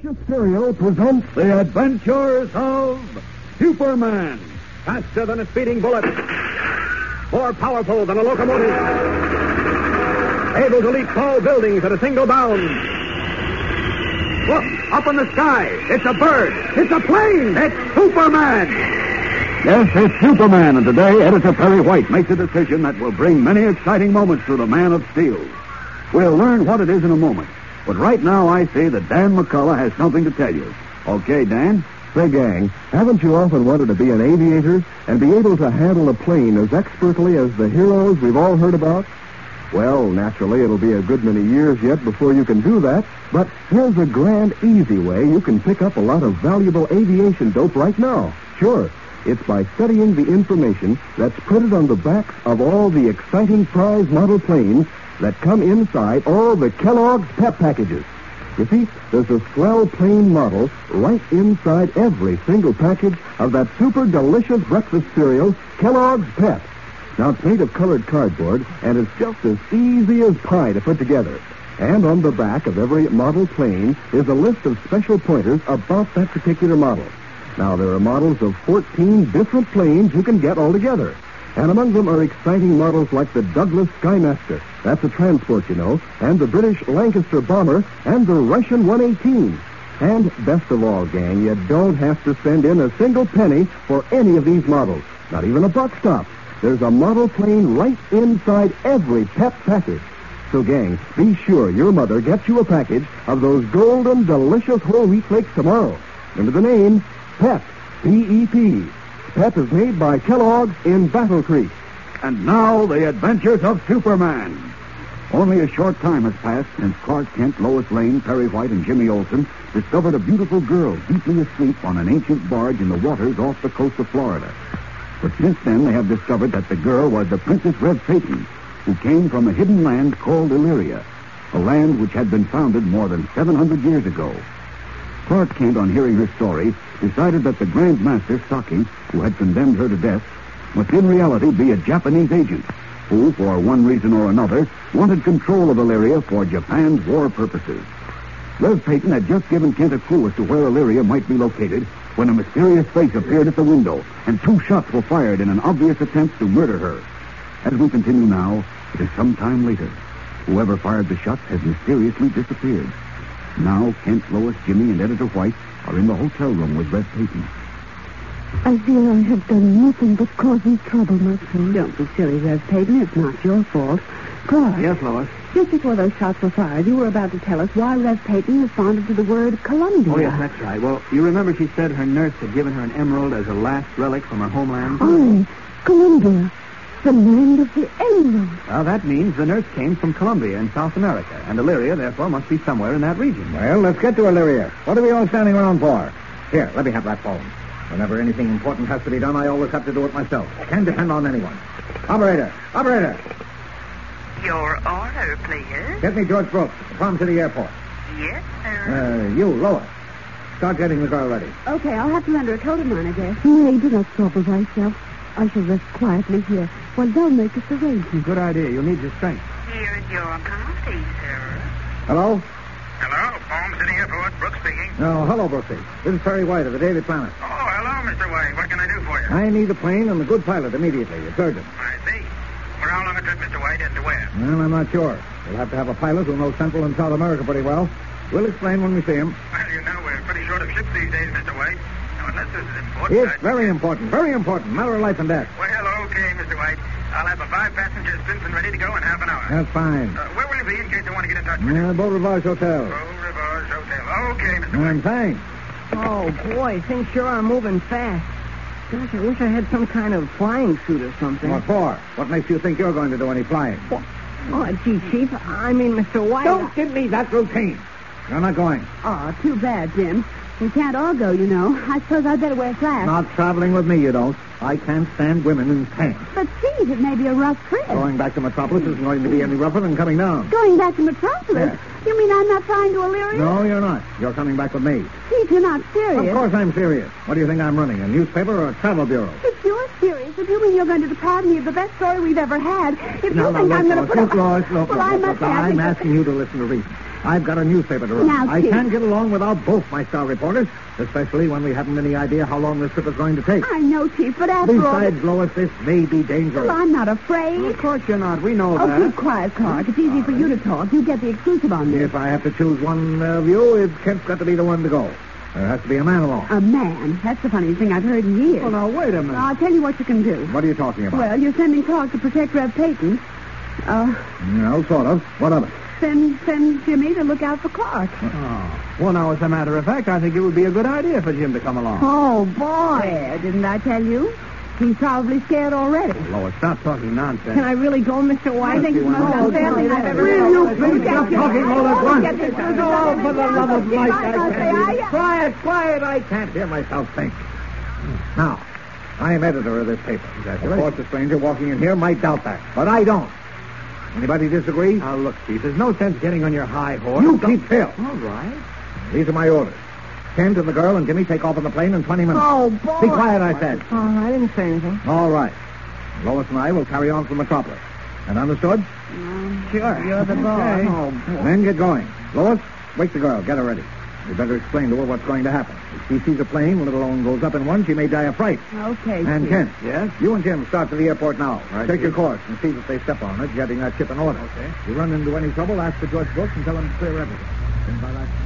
Delicious Cereal presents The Adventures of Superman. Faster than a speeding bullet. More powerful than a locomotive. Able to leap tall buildings at a single bound. Look, up in the sky. It's a bird. It's a plane. It's Superman. Yes, it's Superman, and today Editor Perry White makes a decision that will bring many exciting moments to the Man of Steel. We'll learn what it is in a moment. But right now I say that Dan McCullough has something to tell you. Okay, Dan? Say, gang, haven't you often wanted to be an aviator and be able to handle a plane as expertly as the heroes we've all heard about? Well, naturally, it'll be a good many years yet before you can do that, but here's a grand, easy way you can pick up a lot of valuable aviation dope right now. Sure, it's by studying the information that's printed on the backs of all the exciting prize model planes that come inside all the Kellogg's Pep packages. You see, there's a swell plane model right inside every single package of that super delicious breakfast cereal, Kellogg's Pep. Now, it's made of colored cardboard, and it's just as easy as pie to put together. And on the back of every model plane is a list of special pointers about that particular model. Now, there are models of 14 different planes you can get all together. And among them are exciting models like the Douglas Skymaster. That's a transport, you know. And the British Lancaster Bomber and the Russian 118. And best of all, gang, you don't have to send in a single penny for any of these models. Not even a buck stop. There's a model plane right inside every Pep package. So, gang, be sure your mother gets you a package of those golden, delicious whole wheat flakes tomorrow. Remember the name? Pep. P-E-P. Pep is made by Kellogg's in Battle Creek. And now, The Adventures of Superman. Only a short time has passed since Clark Kent, Lois Lane, Perry White, and Jimmy Olsen discovered a beautiful girl deeply asleep on an ancient barge in the waters off the coast of Florida. But since then, they have discovered that the girl was the Princess Rev Peyton, who came from a hidden land called Illyria, a land which had been founded more than 700 years ago. Clark Kent, on hearing her story, decided that the Grand Master, Saki, who had condemned her to death, must in reality be a Japanese agent, who, for one reason or another, wanted control of Illyria for Japan's war purposes. Rev Peyton had just given Kent a clue as to where Illyria might be located when a mysterious face appeared at the window, and 2 shots were fired in an obvious attempt to murder her. As we continue now, it is some time later. Whoever fired the shots has mysteriously disappeared. Now, Kent, Lois, Jimmy, and Editor White are in the hotel room with Rev Peyton. I feel I have done nothing but cause you trouble, Maxine. Don't be silly, Rev Peyton. It's not your fault. Clark. Yes, Lois? Just before those shots were fired, you were about to tell us why Rev Peyton responded to the word Columbia. Oh, yes, that's right. Well, you remember she said her nurse had given her an emerald as a last relic from her homeland? Aye, Columbia. The land of the emerald. Well, that means the nurse came from Colombia in South America, and Illyria, therefore, must be somewhere in that region. Well, let's get to Illyria. What are we all standing around for? Here, let me have that phone. Whenever anything important has to be done, I always have to do it myself. I can't depend on anyone. Operator! Your order, please. Get me George Brooks, Palm City Airport. Yes, sir. You, Lois. Start getting the girl ready. Okay, I'll have to lend her a coat of mine, I guess. Nay, do not trouble thyself. I shall rest quietly here while thou makest arrangements. Good idea. You'll need your strength. Here's your party, sir. Hello? Hello, Palm City Airport. Brooks speaking. Oh, hello, Brooksy. This is Perry White of the Daily Planet. Oh, hello, Mr. White. What can I do for you? I need a plane and a good pilot immediately. It's urgent. I see. For how long a trip, Mr. White, and to where? Well, I'm not sure. We'll have to have a pilot who knows Central and South America pretty well. We'll explain when we see him. Well, you know, we're pretty short of ships these days, Mr. White. Now, unless this is important... It's very important. Very important. Matter of life and death. Well, okay, Mr. White. I'll have a 5-passenger Stinson ready to go in half an hour. That's fine. Where will you be in case I want to get in touch with you? Beau Rivage Hotel. Beau Rivage Hotel. Okay, Mr. White. Thanks. Oh, boy, things sure are moving fast. Gosh, I wish I had some kind of flying suit or something. What for? What makes you think you're going to do any flying? Oh, gee, Chief, I mean, Mr. White... Don't give me that routine. You're not going. Oh, too bad, Jim. We can't all go, you know. I suppose I'd better wear flats. Not traveling with me, you don't. I can't stand women in pants. But, Chief, it may be a rough trip. Going back to Metropolis isn't going to be any rougher than coming down. Going back to Metropolis? Yes. You mean I'm not flying to Illyria? No, you're not. You're coming back with me. Chief, you're not serious. Of course I'm serious. What do you think I'm running, a newspaper or a travel bureau? If you're serious, If you mean you're going to deprive me of the best story we've ever had, if you think I'm going to put up... Look, Well, I must say, I I'm think asking you to listen to reason. I've got a newspaper to run. Now, I Chief. can't get along without both my star reporters, especially when we haven't any idea how long this trip is going to take. I know, Chief, but after all... Besides, Lois, this may be dangerous. Well, I'm not afraid. Of course you're not. We know Oh, that. keep quiet, Clark. It's easy for you to talk. You get the exclusive on this. If I have to choose one of you, Kent's got to be the one to go. There has to be a man along. A man? That's the funniest thing I've heard in years. Well, now, wait a minute. I'll tell you what you can do. What are you talking about? Well, you're sending Clark to protect Rev Peyton. No, sort of. What of it? Send Jimmy to look out for Clark. Oh. Well, now, as a matter of fact, I think it would be a good idea for Jim to come along. Oh, boy. There, didn't I tell you? He's probably scared already. Lois, stop talking nonsense. Can I really go, Mr. White? I think it's the most unfair thing I've ever Will heard. you please stop talking all at once? Oh, for the love of Mike, I can't. Quiet, I can't hear myself think. Now, I am editor of this paper. Of course, a stranger walking in here might doubt that, but I don't. Anybody disagree? Now, look, Chief, there's no sense getting on your high horse. You keep still. All right. These are my orders. Kent and the girl and Jimmy take off on the plane in 20 minutes. Oh, boy. Be quiet, I said. Oh, I didn't say anything. All right. Lois and I will carry on from Metropolis. And understood? Sure. You're the boss. Okay. Oh, boy. Then get going. Lois, wake the girl. Get her ready. We better explain to her what's going to happen. If she sees a plane, little Owen goes up in one, she may die of fright. Okay, And Chief. Kent, Yes? you and Jim start to the airport now. Right, Take your Chief. course and see that they step on it, getting that ship in order. Okay. If you run into any trouble, ask for George Brooks and tell him to clear everything. Then by that...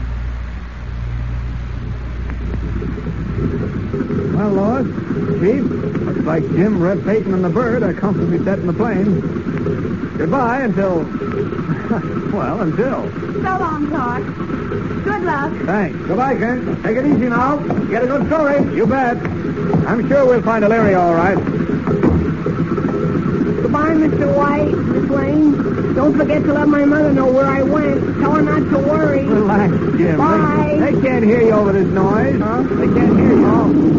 Well, Lois, Chief, looks like Jim, Red Peyton, and the bird are comfortably set in the plane. Goodbye until... well, until. So long, Clark. Good luck. Thanks. Goodbye, Kent. Take it easy now. Get a good story. You bet. I'm sure we'll find Illyria all right. Goodbye, Mr. White, Miss Lane. Don't forget to let my mother know where I went. Tell her not to worry. Relax, Jim. Bye. They can't hear you over this noise. Huh? They can't hear you.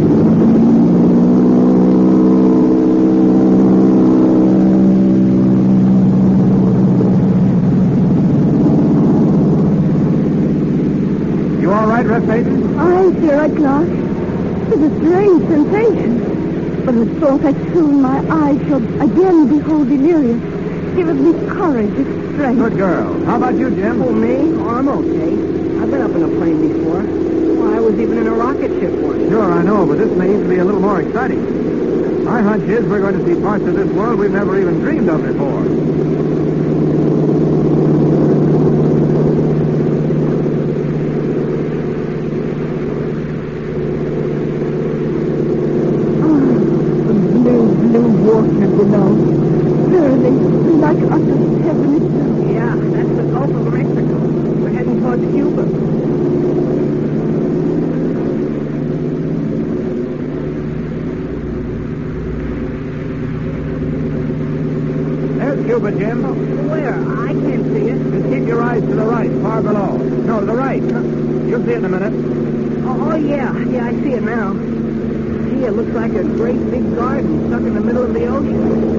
You all right, Red Peyton? I'm sure I Clark. It's a strange sensation. But the thought that soon my eyes shall again behold Illyria gives me courage and strength. Good girl. How about you, Jim? Oh, me? Oh, I'm okay. I've been up in a plane before. Well, I was even in a rocket ship once. Sure, I know, but this may even be a little more exciting. My hunch is we're going to see parts of this world we've never even dreamed of before. Blue water below. Surely, like under heaven itself. Yeah, that's the Gulf of Mexico. We're heading towards Cuba. There's Cuba, Jim. Where? I can't see it. Just keep your eyes to the right, far below. No, to the right. You'll see it in a minute. Oh, yeah. Yeah, I see it now. Gee, it looks like a great big garden stuck in the middle of the ocean.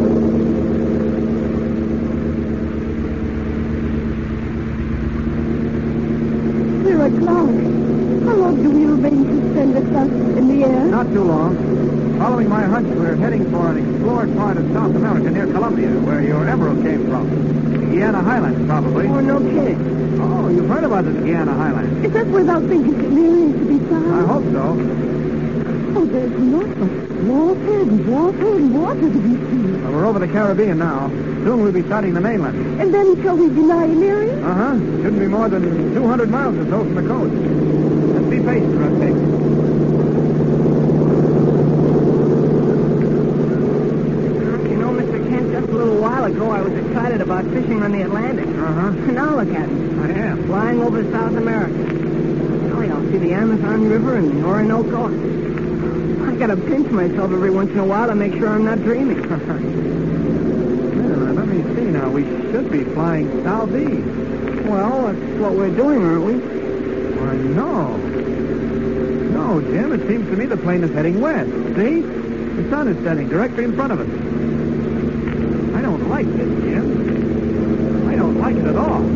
Vera Clark, how long do we remain suspended thus in the air? Not too long. Following my hunch, we're heading for an explored part of South America near Colombia, where your emerald came from. The Guiana Highlands, probably. Oh, no kidding. Oh, you've heard about the Guiana Highlands. Is that where thou thinkest Illyria is to be found? I hope so. Oh, there's not but water and water and water to be seen. Well, we're over the Caribbean now. Soon we'll be sighting the mainland. And then shall we deny Illyria? Uh-huh. Shouldn't be more than 200 miles or so from the coast. Let's be patient, Red Peyton. You know, Mr. Kent, just a little while ago, I was excited about fishing on the Atlantic. Uh-huh. Now look at me. I am. Flying over South America. Golly, I'll see the Amazon River and Orinoco. I've got to pinch myself every once in a while to make sure I'm not dreaming. Yeah, let me see now. We should be flying southeast. Well, that's what we're doing, aren't we? Why, no. No, Jim, it seems to me the plane is heading west. See? The sun is setting directly in front of us. I don't like this, Jim. I don't like it at all.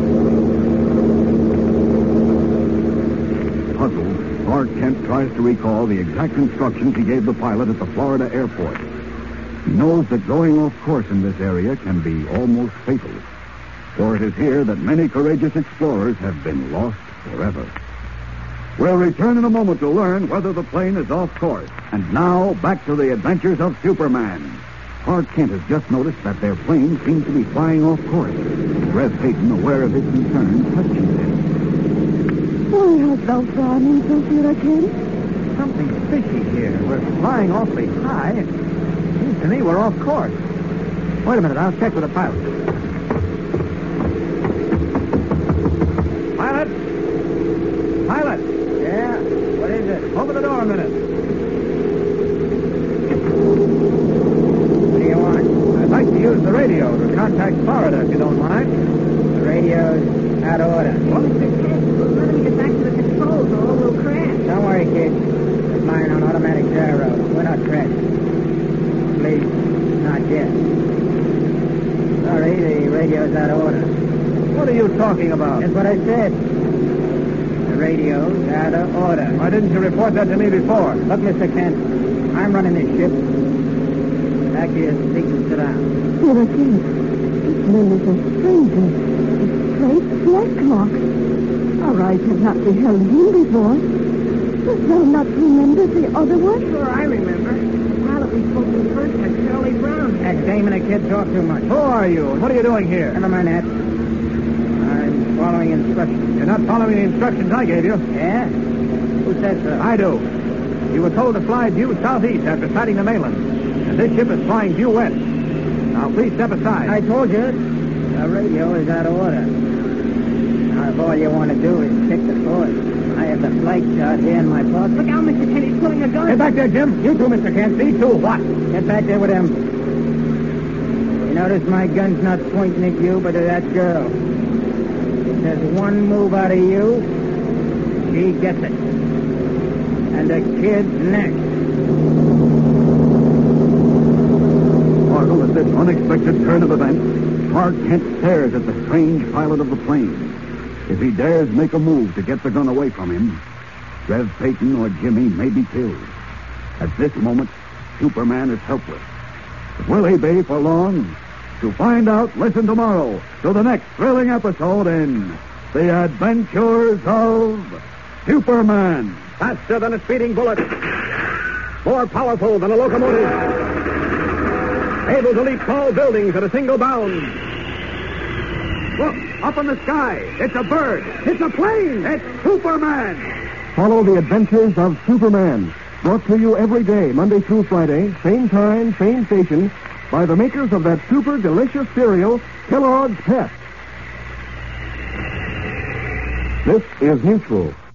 Puzzled, Clark Kent tries to recall the exact instructions he gave the pilot at the Florida airport. He knows that going off course in this area can be almost fatal, for it is here that many courageous explorers have been lost forever. We'll return in a moment to learn whether the plane is off course. And now, back to the adventures of Superman. Clark Kent has just noticed that their plane seems to be flying off course. Rev Peyton, aware of his concern, questions him. Why hast thou frowning so, Sir Kent? Something fishy here. We're flying awfully high. Seems to me we're off course. Wait a minute, I'll check with the pilot. Pilot? Pilot! Yeah? What is it? Open the door a minute. What do you want? I'd like to use the radio to contact Florida, if you don't mind. The radio's out of order. What? Let him get back to the controls or we'll crash. Don't worry, kid. We're flying on automatic gyro. We're not crashing. At least, not yet. Sorry, the radio's out of order. What are you talking about? That's what I said. The radio's out of order. Why didn't you report that to me before? Look, Mr. Kent, I'm running this ship. Back to your seat and sit down. Sir Kent, this man is a stranger. It's Frank Blacklock. Our eyes have not beheld him before. Dost thou not remember the other one? Sure, I remember. The pilot we spoke to first had Shirley Brown. That dame and a kid talk too much. Who are you, and what are you doing here? Never mind that. I'm following instructions. You're not following the instructions I gave you. Yeah? Who said so? I do. You were told to fly due southeast after sighting the mainland. And this ship is flying due west. Now, please step aside. I told you. The radio is out of order. Now, if all you want to do is check the course, I have the flight chart here in my pocket. Look out, Mr. Kent. He's pulling a gun. Get back there, Jim. You too, Mr. Kent. Me too. What? Get back there with him. You notice my gun's not pointing at you, but at that girl. If there's one move out of you, she gets it. And the kid's next. Startled at this unexpected turn of events, Clark Kent stares at the strange pilot of the plane. If he dares make a move to get the gun away from him, Rev Peyton or Jimmy may be killed. At this moment, Superman is helpless. But will he be for long? To find out, listen tomorrow to the next thrilling episode in The Adventures of Superman. Faster than a speeding bullet. More powerful than a locomotive. Able to leap tall buildings at a single bound. Look, up in the sky. It's a bird. It's a plane. It's Superman. Follow the adventures of Superman. Brought to you every day, Monday through Friday, same time, same station, by the makers of that super delicious cereal, Kellogg's Pep. This is Mutual.